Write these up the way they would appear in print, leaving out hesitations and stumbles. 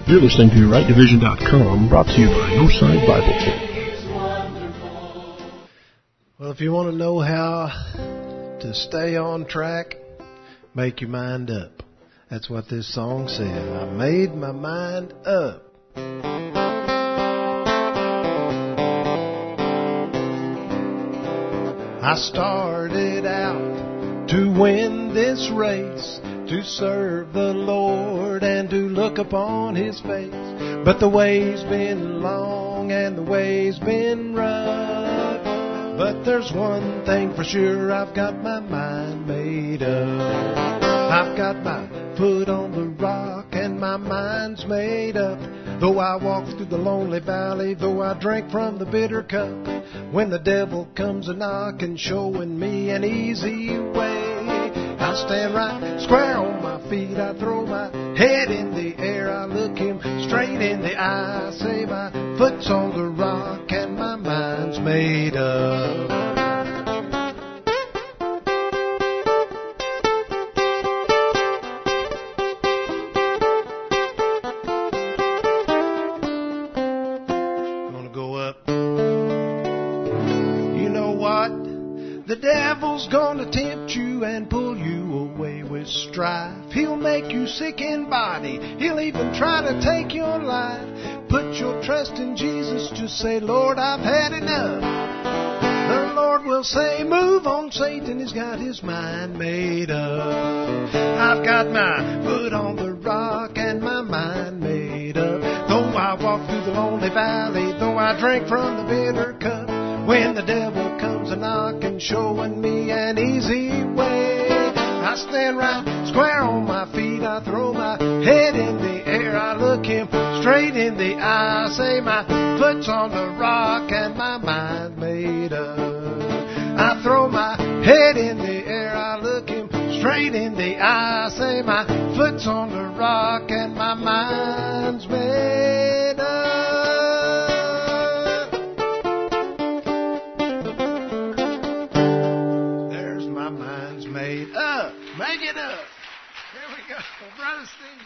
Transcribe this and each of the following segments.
You're listening to RightDivision.com, brought to you by Northside Bible Church. Well, if you want to know how to stay on track, make your mind up. That's what this song said. I made my mind up. I started out to win this race, to serve the Lord and to look upon His face. But the way's been long and the way's been rough. But there's one thing for sure, I've got my mind made up. I've got my foot on the rock and my mind's made up. Though I walk through the lonely valley, though I drink from the bitter cup, when the devil comes a-knocking, showing me an easy way, I stand right square on my feet, I throw my head in the air, I look him straight in the eye, I say my foot's on the rock and my mind's made up. The devil's gonna tempt you and pull you away with strife. He'll make you sick in body. He'll even try to take your life. Put your trust in Jesus. Just say, Lord, I've had enough. The Lord will say, move on, Satan. He's got his mind made up. I've got my foot on the rock and my mind made up. Though I walk through the lonely valley, though I drink from the bitter cup, when the devil comes a-knocking, showing me an easy way, I stand right square on my feet, I throw my head in the air, I look him straight in the eye, I say my foot's on the rock and my mind made up. I throw my head in the air, I look him straight in the eye, I say my foot's on the rock and my mind's made up. Make it up. Here we go. Brother Steve.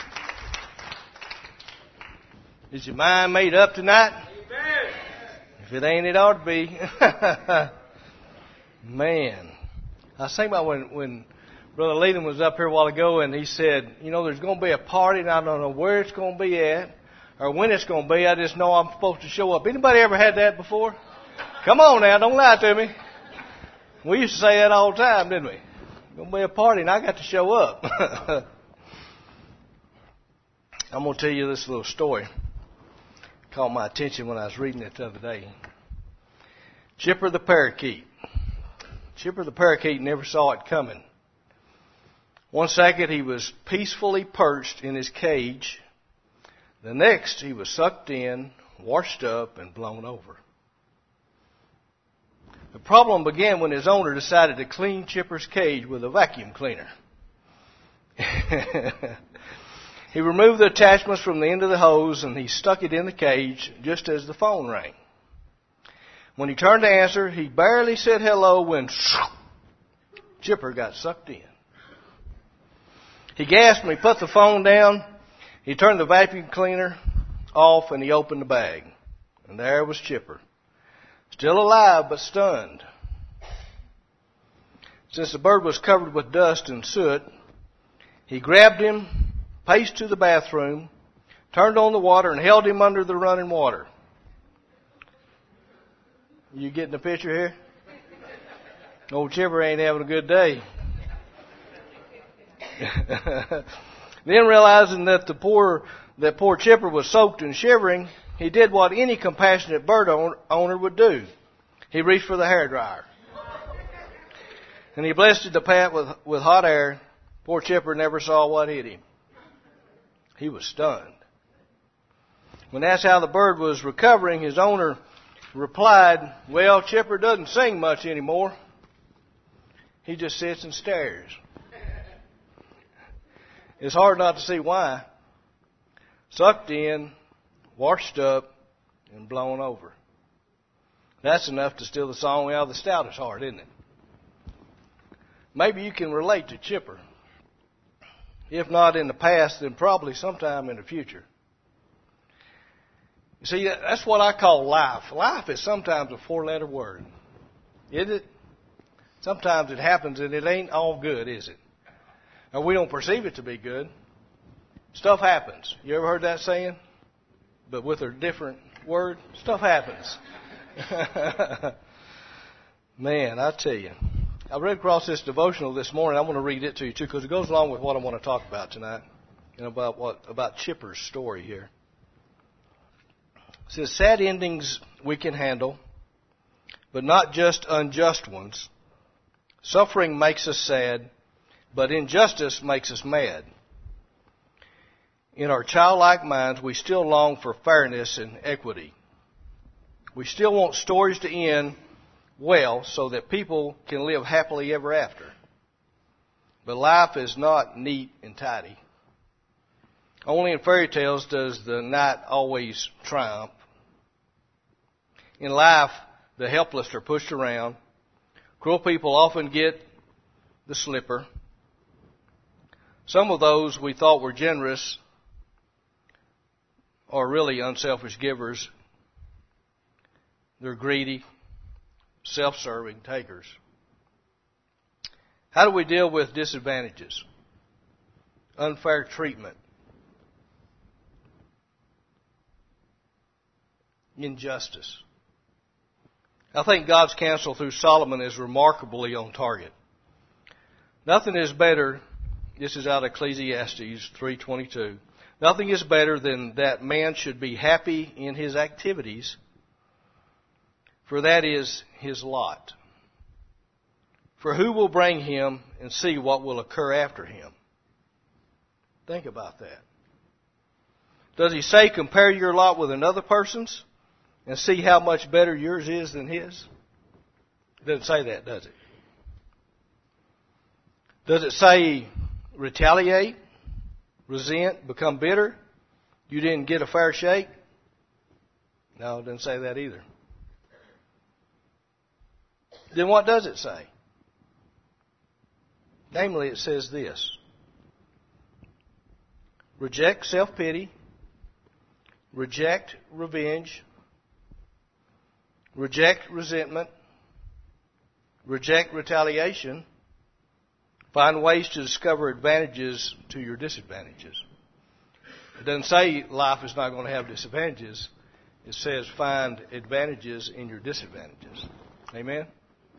Is your mind made up tonight? Amen. If it ain't, it ought to be. Man. I was thinking about when Brother Leland was up here a while ago and he said, you know, there's going to be a party and I don't know where it's going to be at or when it's going to be. I just know I'm supposed to show up. Anybody ever had that before? Come on now. Don't lie to me. We used to say that all the time, didn't we? Going to be a party, and I got to show up. I'm going to tell you this little story. It caught my attention when I was reading it the other day. Chipper the parakeet. Chipper the parakeet never saw it coming. One second he was peacefully perched in his cage. The next he was sucked in, washed up, and blown over. The problem began when his owner decided to clean Chipper's cage with a vacuum cleaner. He removed the attachments from the end of the hose and he stuck it in the cage just as the phone rang. When he turned to answer, he barely said hello when Chipper got sucked in. He gasped and he put the phone down. He turned the vacuum cleaner off and he opened the bag. And there was Chipper. Still alive, but stunned. Since the bird was covered with dust and soot, he grabbed him, paced to the bathroom, turned on the water, and held him under the running water. You getting the picture here? Old Chipper ain't having a good day. Then realizing that poor Chipper was soaked and shivering, he did what any compassionate bird owner would do. He reached for the hairdryer. And he blasted the pat with hot air. Poor Chipper never saw what hit him. He was stunned. When asked how the bird was recovering, his owner replied, well, Chipper doesn't sing much anymore. He just sits and stares. It's hard not to see why. Sucked in, washed up, and blown over. That's enough to steal the song out of the stoutest heart, isn't it? Maybe you can relate to Chipper. If not in the past, then probably sometime in the future. You see, that's what I call life. Life is sometimes a 4-letter word. Isn't it? Sometimes it happens and it ain't all good, is it? And we don't perceive it to be good. Stuff happens. You ever heard that saying? But with a different word? Stuff happens. Man, I tell you. I read across this devotional this morning. I want to read it to you too because it goes along with what I want to talk about tonight. And about Chipper's story here. It says, sad endings we can handle, but not just unjust ones. Suffering makes us sad, but injustice makes us mad. In our childlike minds, we still long for fairness and equity. We still want stories to end well so that people can live happily ever after. But life is not neat and tidy. Only in fairy tales does the knight always triumph. In life, the helpless are pushed around. Cruel people often get the slipper. Some of those we thought were generous are really unselfish givers. They're greedy, self-serving takers. How do we deal with disadvantages? Unfair treatment. Injustice. I think God's counsel through Solomon is remarkably on target. Nothing is better, this is out of Ecclesiastes 3:22, nothing is better than that man should be happy in his activities, for that is his lot. For who will bring him and see what will occur after him? Think about that. Does he say compare your lot with another person's and see how much better yours is than his? It doesn't say that, does it? Does it say retaliate, resent, become bitter? You didn't get a fair shake? No, it doesn't say that either. Then what does it say? Namely, it says this. Reject self-pity. Reject revenge. Reject resentment. Reject retaliation. Find ways to discover advantages to your disadvantages. It doesn't say life is not going to have disadvantages. It says find advantages in your disadvantages. Amen?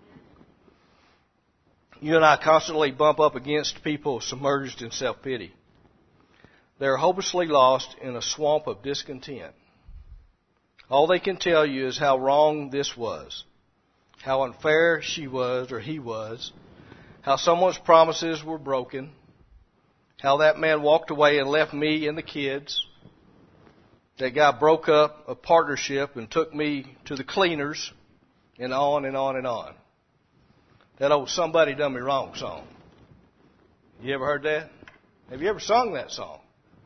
You and I constantly bump up against people submerged in self-pity. They're hopelessly lost in a swamp of discontent. All they can tell you is how wrong this was, how unfair she was or he was, how someone's promises were broken, how that man walked away and left me and the kids, that guy broke up a partnership and took me to the cleaners, and on and on and on. That old Somebody Done Me Wrong song. You ever heard that? Have you ever sung that song?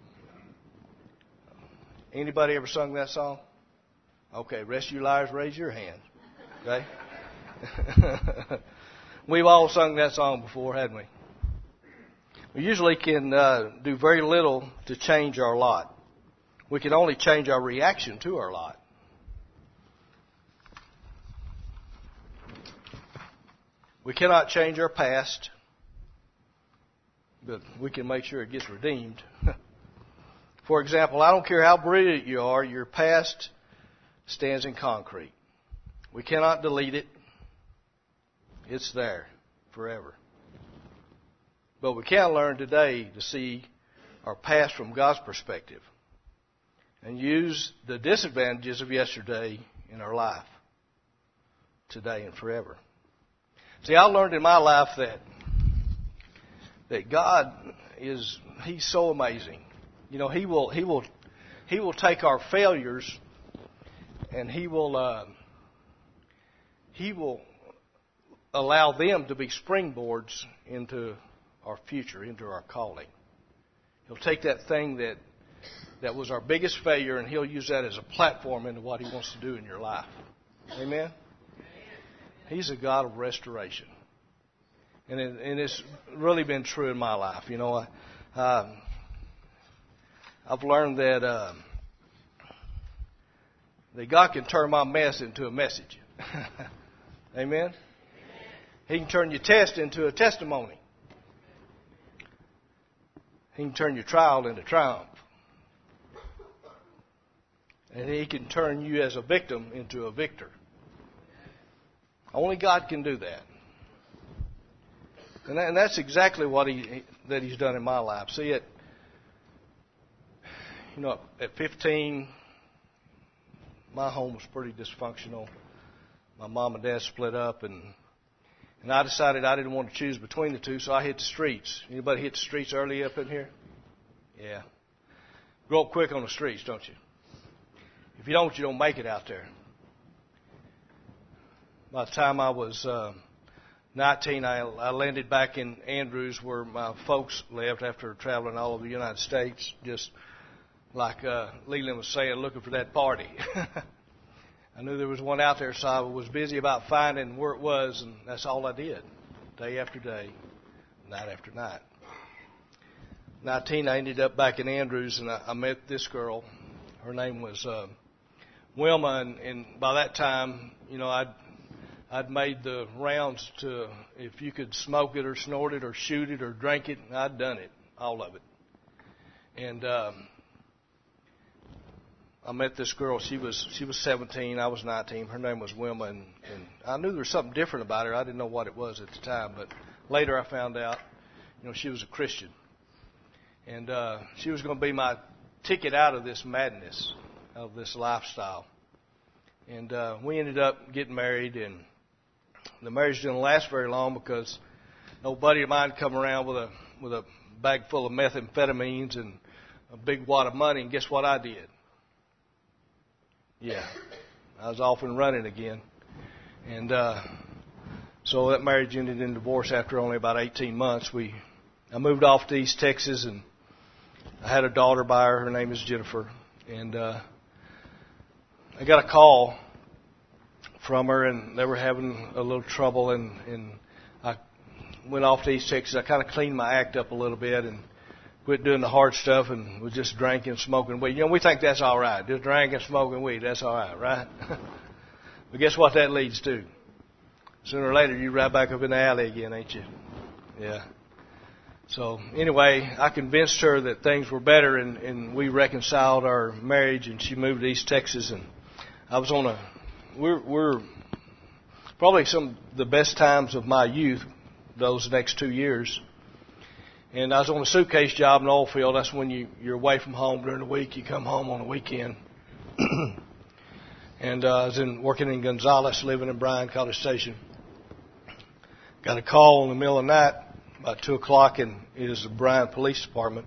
Anybody ever sung that song? Okay, rest of you liars, raise your hand. Okay? We've all sung that song before, hadn't we? We usually can do very little to change our lot. We can only change our reaction to our lot. We cannot change our past, but we can make sure it gets redeemed. For example, I don't care how brilliant you are, your past stands in concrete. We cannot delete it. It's there forever. But we can learn today to see our past from God's perspective and use the disadvantages of yesterday in our life, today and forever. See, I learned in my life that God He's so amazing. You know, He will take our failures and He will allow them to be springboards into our future, into our calling. He'll take that thing that was our biggest failure and He'll use that as a platform into what He wants to do in your life. Amen? He's a God of restoration. And it's really been true in my life. You know, I've learned that that God can turn my mess into a message. Amen? He can turn your test into a testimony. He can turn your trial into triumph. And He can turn you as a victim into a victor. Only God can do that. And that's exactly what He's done in my life. See, at 15, my home was pretty dysfunctional. My mom and dad split up, and I decided I didn't want to choose between the two, so I hit the streets. Anybody hit the streets early up in here? Yeah. Grow up quick on the streets, don't you? If you don't make it out there. By the time I was 19, I landed back in Andrews, where my folks lived after traveling all over the United States, just like Leland was saying, looking for that party. I knew there was one out there, so I was busy about finding where it was, and that's all I did, day after day, night after night. 19, I ended up back in Andrews, and I met this girl. Her name was Wilma, and by that time, I'd made the rounds to if you could smoke it or snort it or shoot it or drink it, I'd done it, all of it. And I met this girl. She was 17. I was 19. Her name was Wilma, and I knew there was something different about her. I didn't know what it was at the time, but later I found out, she was a Christian, and she was going to be my ticket out of this madness, of this lifestyle. And we ended up getting married, and the marriage didn't last very long because no buddy of mine come around with a bag full of methamphetamines and a big wad of money, and guess what I did? Yeah, I was off and running again. And so that marriage ended in divorce after only about 18 months. I moved off to East Texas, and I had a daughter by her. Her name is Jennifer. And I got a call from her, and they were having a little trouble. And I went off to East Texas. I kind of cleaned my act up a little bit and quit doing the hard stuff and was just drinking, smoking weed. We think that's all right. Just drinking, smoking weed, that's all right, right? But guess what that leads to? Sooner or later, you're right back up in the alley again, ain't you? Yeah. So anyway, I convinced her that things were better, and we reconciled our marriage, and she moved to East Texas, and I was on we're probably some of the best times of my youth, those next 2 years. And I was on a suitcase job in the oil field. That's when you're away from home during the week. You come home on the weekend. And I was working in Gonzales, living in Bryan College Station. Got a call in the middle of the night, about 2 o'clock, and it is the Bryan Police Department.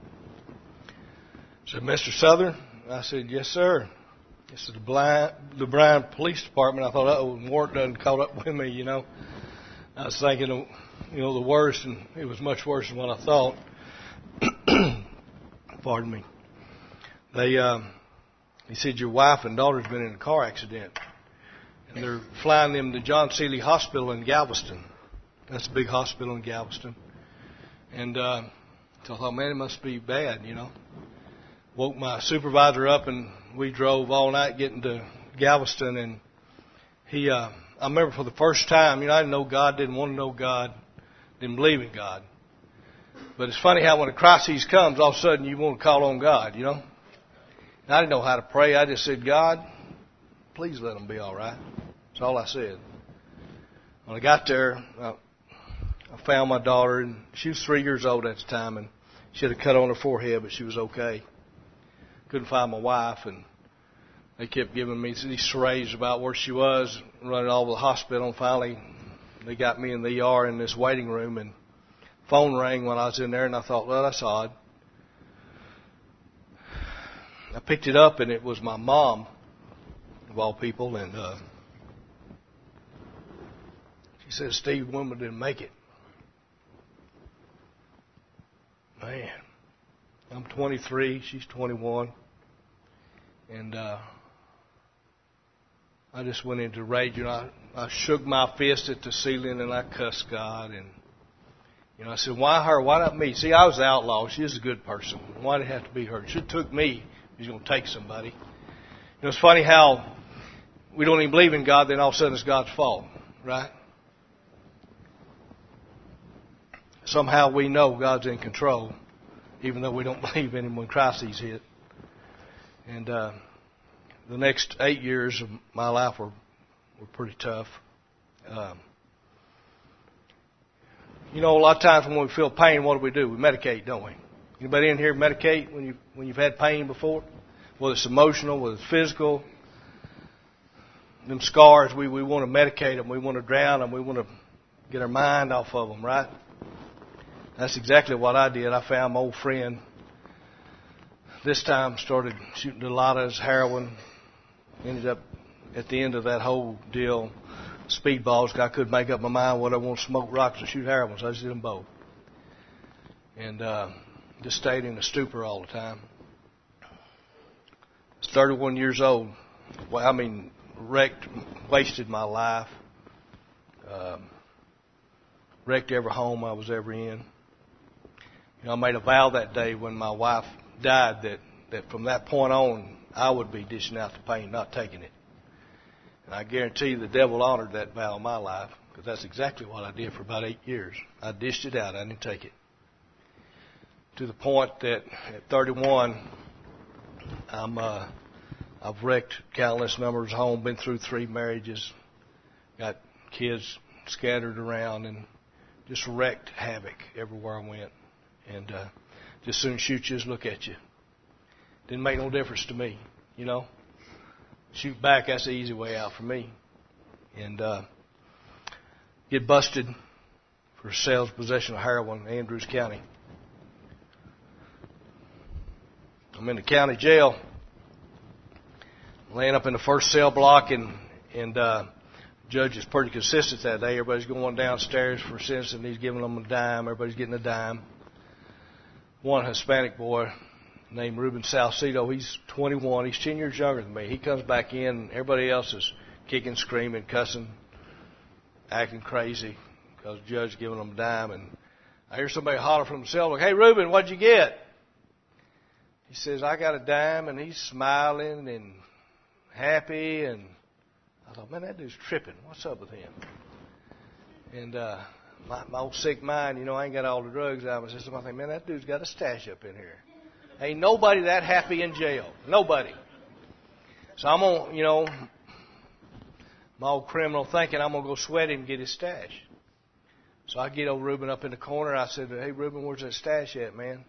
I said, Mr. Southern? I said, yes, sir. This is the Bryan Police Department. I thought, warrant done caught up with me, I was thinking, the worst, and it was much worse than what I thought. Pardon me. He said, your wife and daughter's been in a car accident, and they're flying them to John Seeley Hospital in Galveston. That's a big hospital in Galveston. And so I thought, man, it must be bad, Woke my supervisor up, and we drove all night getting to Galveston, and I remember for the first time, I didn't know God, didn't want to know God, didn't believe in God. But it's funny how when a crisis comes, all of a sudden you want to call on God, And I didn't know how to pray. I just said, God, please let them be all right. That's all I said. When I got there, I found my daughter, and she was 3 years old at the time, and she had a cut on her forehead, but she was okay. Couldn't find my wife, and they kept giving me these charades about where she was, running all over the hospital, and finally they got me in the ER in this waiting room, and phone rang when I was in there, and I thought, well, that's odd. I picked it up, and it was my mom, of all people, and she said, Steve, Wilma didn't make it. Man, I'm 23, she's 21, and I just went into rage, I shook my fist at the ceiling, and I cussed God, and I said, why her? Why not me? See, I was the outlaw. She was a good person. Why did it have to be her? It should have took me. He's going to take somebody. It's funny how we don't even believe in God, then all of a sudden it's God's fault, right? Somehow we know God's in control, even though we don't believe in Him when crises hit. And the next 8 years of my life were pretty tough. A lot of times when we feel pain, what do? We medicate, don't we? Anybody in here medicate when you've had pain before? Whether it's emotional, whether it's physical. Them scars, we want to medicate them. We want to drown them. We want to get our mind off of them, right? That's exactly what I did. I found my old friend. This time started shooting Dilaudid, heroin. Ended up at the end of that whole deal, speedballs. I couldn't make up my mind whether I want to smoke rocks or shoot heroin, so I just did them both. And just stayed in a stupor all the time. I was 31 years old. Wrecked, wasted my life. Wrecked every home I was ever in. I made a vow that day when my wife died that from that point on, I would be dishing out the pain, not taking it. And I guarantee you the devil honored that vow in my life, because that's exactly what I did for about 8 years. I dished it out. I didn't take it. To the point that at 31, I've wrecked countless numbers of homes, been through 3 marriages, got kids scattered around, and just wrecked havoc everywhere I went. And just soon shoot you, just look at you. Didn't make no difference to me, Shoot back, that's the easy way out for me. And get busted for sales, possession of heroin in Andrews County. I'm in the county jail, laying up in the first cell block, and judge is pretty consistent that day. Everybody's going downstairs for sentencing. He's giving them a dime. Everybody's getting a dime. One Hispanic boy named Ruben Salcido, he's 21. He's 10 years younger than me. He comes back in, and everybody else is kicking, screaming, cussing, acting crazy because the judge's giving them a dime. And I hear somebody holler from the cell, like, "Hey, Ruben, what'd you get?" He says, "I got a dime," and he's smiling and happy. And I thought, man, that dude's tripping. What's up with him? And my old sick mind, I ain't got all the drugs out of my system. I think, man, that dude's got a stash up in here. Ain't nobody that happy in jail. Nobody. So I'm going to, my old criminal thinking, I'm going to go sweat him and get his stash. So I get old Reuben up in the corner. I said, "Hey, Reuben, where's that stash at, man?"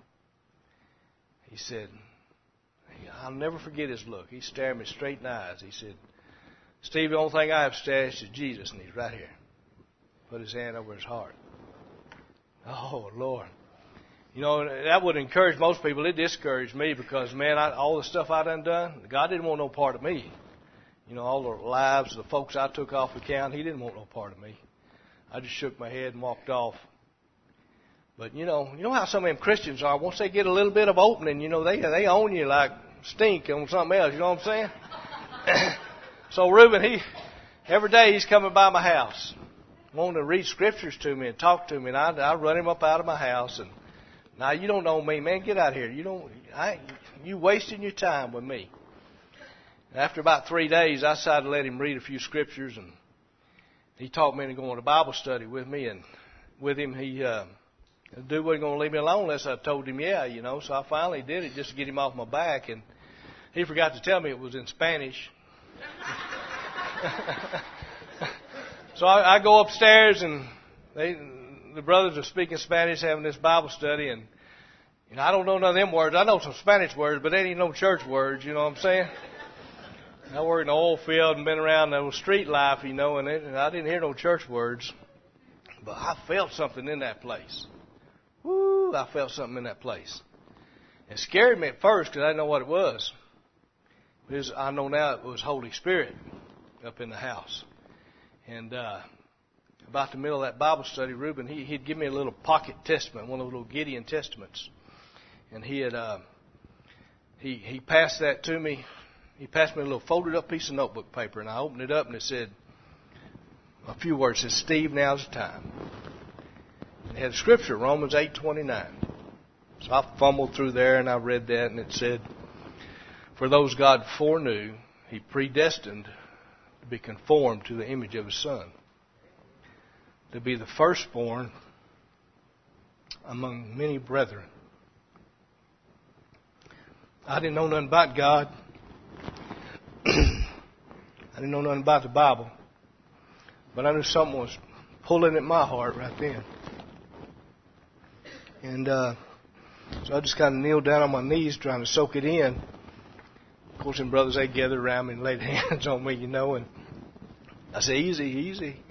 He said, I'll never forget his look. He stared me straight in the eyes. He said, "Steve, the only thing I have stashed is Jesus, and He's right here." Put his hand over his heart. Oh, Lord. That would encourage most people. It discouraged me because, man, all the stuff I done, God didn't want no part of me. All the lives of the folks I took off the count, He didn't want no part of me. I just shook my head and walked off. But, you know how some of them Christians are. Once they get a little bit of opening, they own you like stink on something else. You know what I'm saying? So Reuben, every day he's coming by my house, wanting to read scriptures to me and talk to me, and I run him up out of my house. And now you don't know me, man. Get out of here. You wasting your time with me. And after about 3 days, I decided to let him read a few scriptures, and he talked me into going to Bible study with me. And with him, the dude wasn't going to leave me alone unless I told him, So I finally did it just to get him off my back, and he forgot to tell me it was in Spanish. So I go upstairs, and the brothers are speaking Spanish, having this Bible study, and I don't know none of them words. I know some Spanish words, but they ain't no church words, you know what I'm saying? I worked in the oil field and been around the street life, and I didn't hear no church words, but I felt something in that place. Woo! I felt something in that place. It scared me at first because I didn't know what it was. I know now it was Holy Spirit up in the house. And about the middle of that Bible study, Reuben, he'd give me a little pocket testament, one of the little Gideon testaments. And he passed that to me. He passed me a little folded up piece of notebook paper, and I opened it up, and it said a few words. It said, "Steve, now's the time." And it had a scripture, Romans 8:29. So I fumbled through there, and I read that, and it said, "For those God foreknew, He predestined to be conformed to the image of His Son, to be the firstborn among many brethren. I didn't know nothing about God. I didn't know nothing about the Bible. But I knew something was pulling at my heart right then. And so I just kind of kneeled down on my knees trying to soak it in. Of course, them brothers, they gathered around me and laid hands on me, and I said, easy, easy.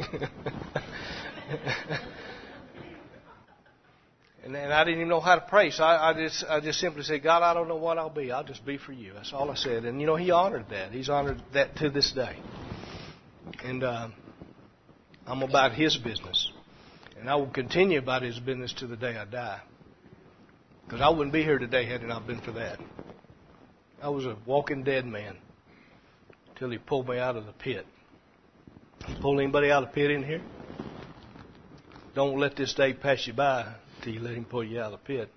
And I didn't even know how to pray, so I just simply said, God, I don't know what I'll be. I'll just be for you. That's all I said. And, He honored that. He's honored that to this day. And I'm about His business. And I will continue about His business to the day I die. Because I wouldn't be here today had it not been for that. I was a walking dead man until He pulled me out of the pit. Pull anybody out of the pit in here? Don't let this day pass you by till you let Him pull you out of the pit.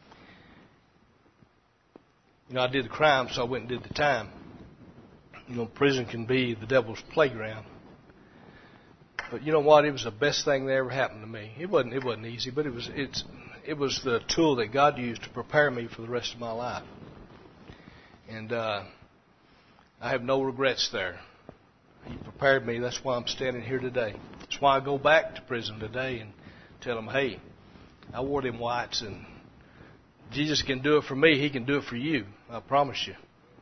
I did the crime, so I went and did the time. Prison can be the devil's playground. But you know what? It was the best thing that ever happened to me. It wasn't easy, but it was the tool that God used to prepare me for the rest of my life. And I have no regrets there. He prepared me. That's why I'm standing here today. That's why I go back to prison today and tell them, hey, I wore them whites, and Jesus can do it for me. He can do it for you. I promise you.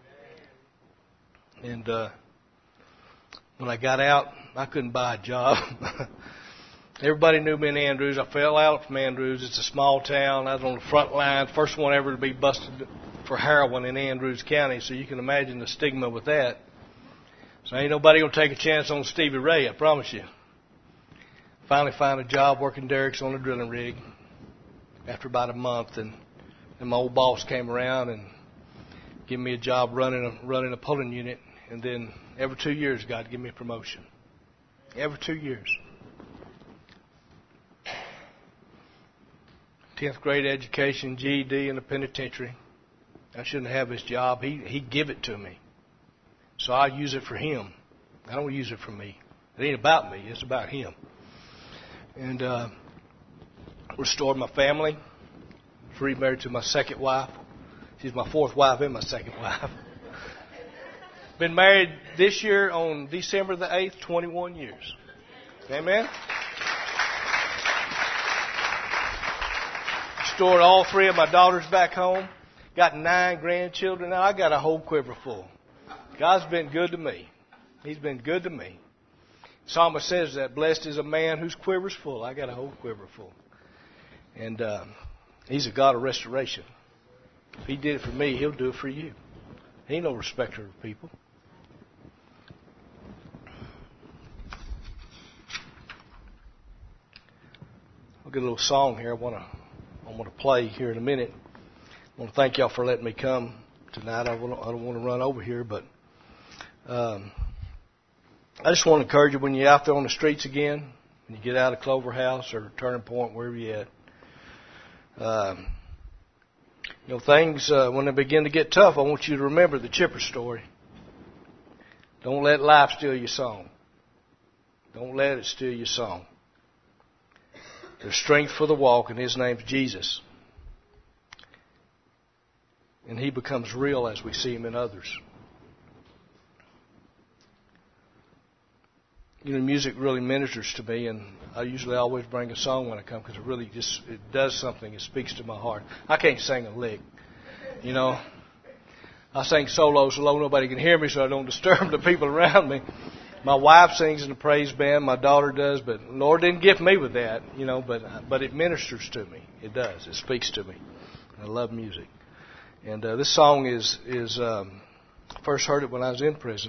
And when I got out, I couldn't buy a job. Everybody knew me in Andrews. I fell out from Andrews. It's a small town. I was on the front line, first one ever to be busted for heroin in Andrews County. So you can imagine the stigma with that. So ain't nobody going to take a chance on Stevie Ray, I promise you. Finally found a job working derricks on a drilling rig after about a month. And my old boss came around and gave me a job running a pulling unit. And then every 2 years, God gave me a promotion. Every 2 years. 10th grade education, GED in the penitentiary. I shouldn't have his job. He give it to me. So I use it for Him. I don't use it for me. It ain't about me. It's about Him. And restored my family. Remarried to my second wife. She's my fourth wife and my second wife. Been married this year on December the 8th, 21 years. Amen? Restored all three of my daughters back home. Got 9 grandchildren now. I got a whole quiver full. God's been good to me. He's been good to me. Psalmist says that blessed is a man whose quiver's full. I got a whole quiver full. And He's a God of restoration. If He did it for me, He'll do it for you. He ain't no respecter of people. I'll get a little song here I want to play here in a minute. I want to thank y'all for letting me come tonight. I don't want to run over here, but I just want to encourage you when you're out there on the streets again, when you get out of Clover House or Turning Point, wherever you're at. Things, when they begin to get tough, I want you to remember the Chipper story. Don't let life steal your song. Don't let it steal your song. There's strength for the walk, and His name's Jesus. And He becomes real as we see Him in others. Music really ministers to me, and I usually always bring a song when I come because it does something. It speaks to my heart. I can't sing a lick. I sing solo so low nobody can hear me so I don't disturb the people around me. My wife sings in the praise band. My daughter does, but the Lord didn't gift me with that, but it ministers to me. It does. It speaks to me. I love music. And this song is I first heard it when I was in prison.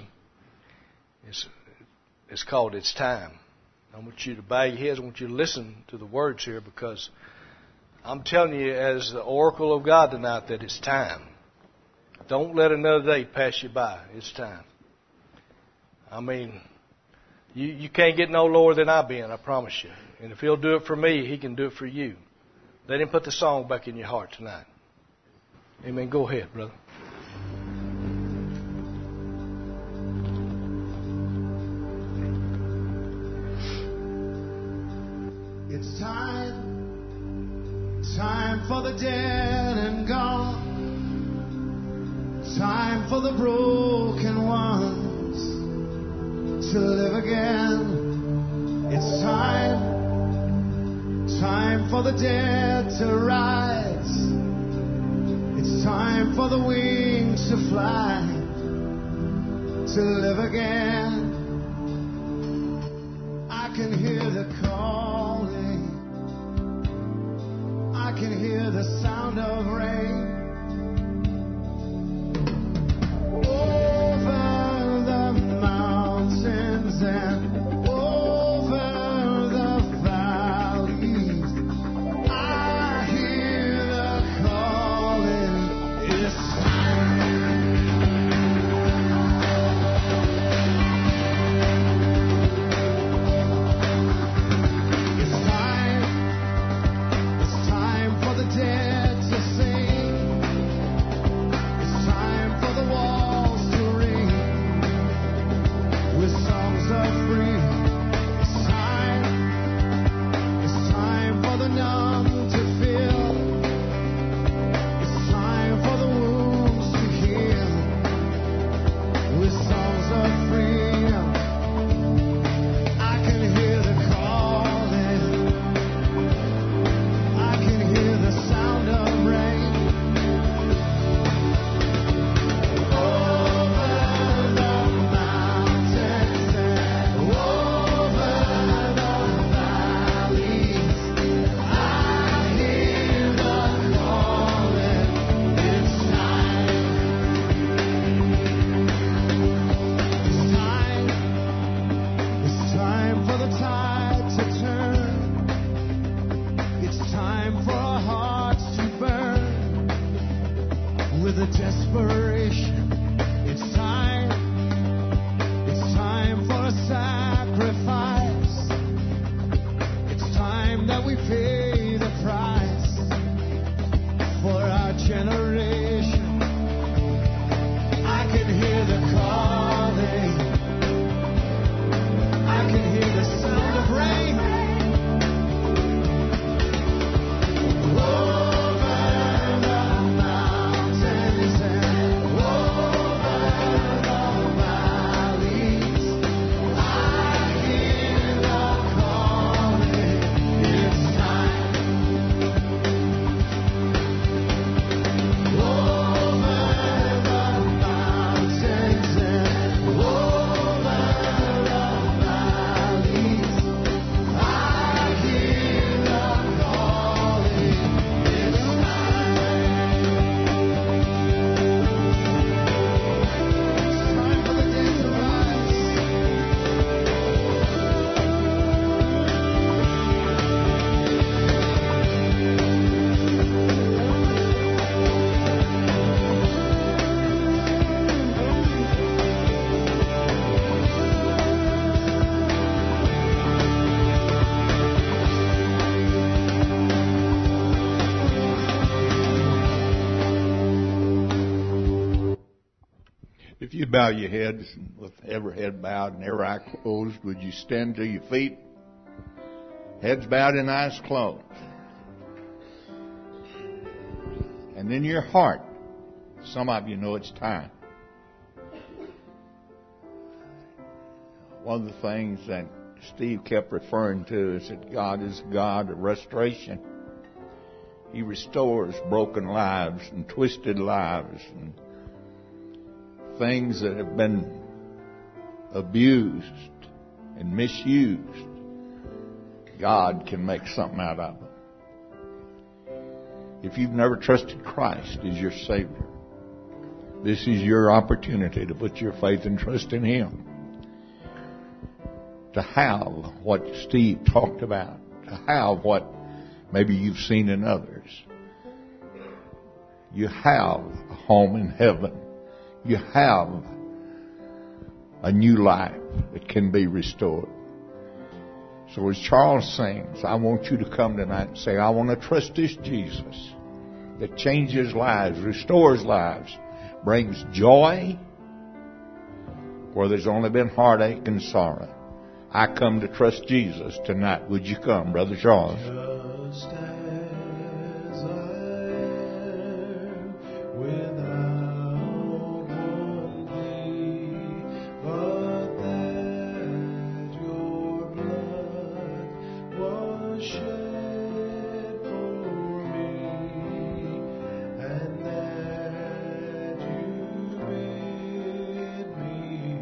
It's called It's Time. I want you to bow your heads. I want you to listen to the words here because I'm telling you as the oracle of God tonight that it's time. Don't let another day pass you by. It's time. I mean, you can't get no lower than I've been, I promise you. And if He'll do it for me, He can do it for you. Let Him put the song back in your heart tonight. Amen. Go ahead, brother. dead and gone. Time for the broken ones to live again. It's time for the dead to rise. It's time for the wings to fly, to live again. I can hear the calling. I can hear the sound of rain. Over the mountains and over the valleys, I hear the calling. It's time for the dead to sing. It's time for the walls to ring with songs of freedom. It's time for the numb to feel. It's time for the wounds to heal with songs of freedom. I can hear the calling. I can hear the sound of rain. Over the mountains and over the valleys, I hear the calling. It's time for the tide to turn. It's time for our hearts to burn with a desperation. It's time for a sacrifice. It's time that we pay the price for our generation. I can hear the calling. I can hear the sound of rain. Over the mountains and over the valleys, I hear the calling. It's time. Over the mountains and over the valleys, I hear the calling. It's time for the dead to rise. If you bow your heads with every head bowed and every eye closed, would you stand to your feet? Heads bowed and eyes closed. And in your heart, some of you know it's time. One of the things that Steve kept referring to is that God is a God of restoration. He restores broken lives and twisted lives and things that have been abused and misused. God can make something out of them. If you've never trusted Christ as your Savior, this is your opportunity to put your faith and trust in Him. To have what Steve talked about. To have what maybe you've seen in others. You have a home in heaven. You have a new life that can be restored. So as Charles sings, I want you to come tonight and say, I want to trust this Jesus that changes lives, restores lives, brings joy where there's only been heartache and sorrow. I come to trust Jesus tonight. Would you come, Brother Charles? Just as I without one plea, but that your blood was shed for me, and that you bid me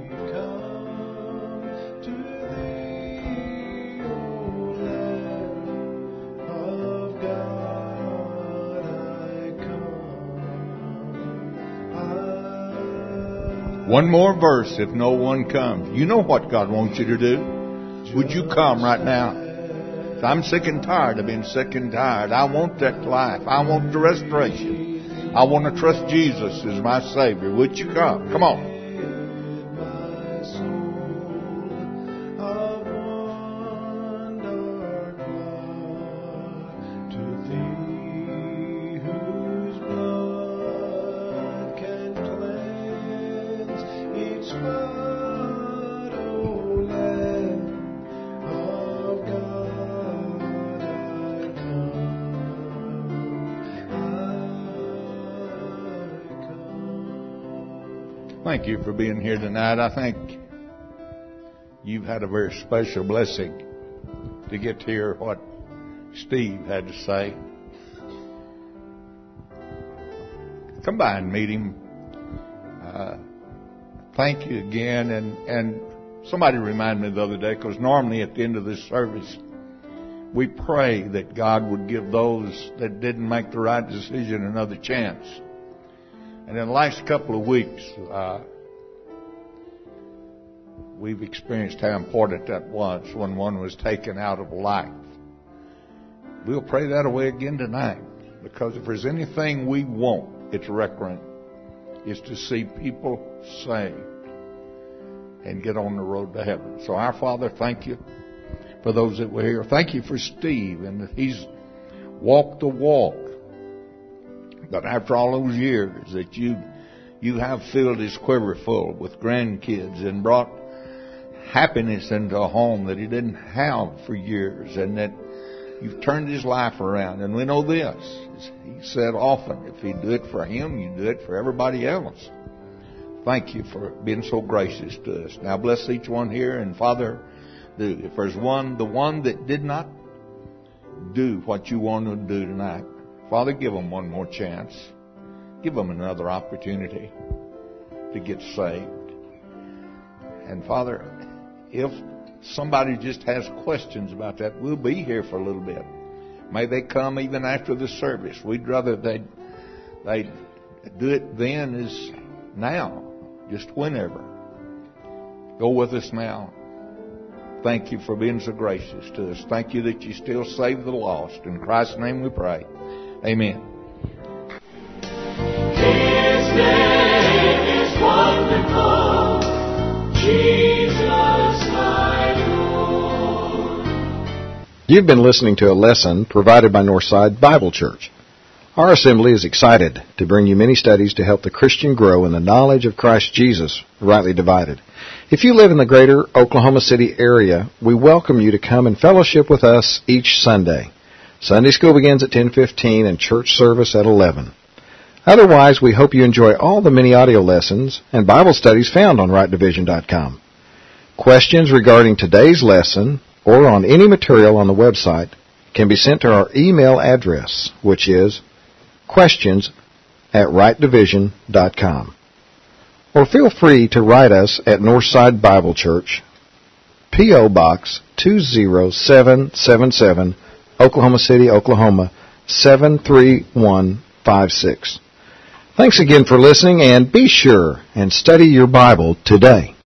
come to thee, O Lamb of God, I come. One more verse if no one comes. You know what God wants you to do. Would you come right now? I'm sick and tired of being sick and tired. I want that life. I want the restoration. I want to trust Jesus as my Savior. Would you come? Come on. My soul of one dark cloud to thee, whose blood can cleanse each spot, O Lamb of God, I come. Thank you for being here tonight. I think you've had a very special blessing to get to hear what Steve had to say. Come by and meet him. Thank you again. And somebody reminded me the other day, because normally at the end of this service, we pray that God would give those that didn't make the right decision another chance. And in the last couple of weeks, we've experienced how important that was when one was taken out of life. We'll pray that away again tonight, because if there's anything we want, it's recurrent, is to see people saved and get on the road to heaven. So our Father, thank you for those that were here. Thank you for Steve, and that he's walked the walk. But after all those years that you have filled his quiver full with grandkids and brought happiness into a home that he didn't have for years, and that you've turned his life around. And we know this, he said often, if you do it for him, you do it for everybody else. Thank you for being so gracious to us. Now bless each one here, and Father, if there's the one that did not do what you wanted to do tonight, Father, give them one more chance. Give them another opportunity to get saved. And Father, if somebody just has questions about that, we'll be here for a little bit. May they come even after the service. We'd rather they do it then as now, just whenever. Go with us now. Thank you for being so gracious to us. Thank you that you still save the lost. In Christ's name we pray. Amen. His name is wonderful, Jesus my Lord. You've been listening to a lesson provided by Northside Bible Church. Our assembly is excited to bring you many studies to help the Christian grow in the knowledge of Christ Jesus, rightly divided. If you live in the greater Oklahoma City area, we welcome you to come and fellowship with us each Sunday. Sunday school begins at 10:15 and church service at 11. Otherwise, we hope you enjoy all the many audio lessons and Bible studies found on rightdivision.com. Questions regarding today's lesson or on any material on the website can be sent to our email address, which is questions@rightdivision.com. Or feel free to write us at Northside Bible Church, P.O. Box 20777, Oklahoma City, Oklahoma 73156. Thanks again for listening, and be sure and study your Bible today.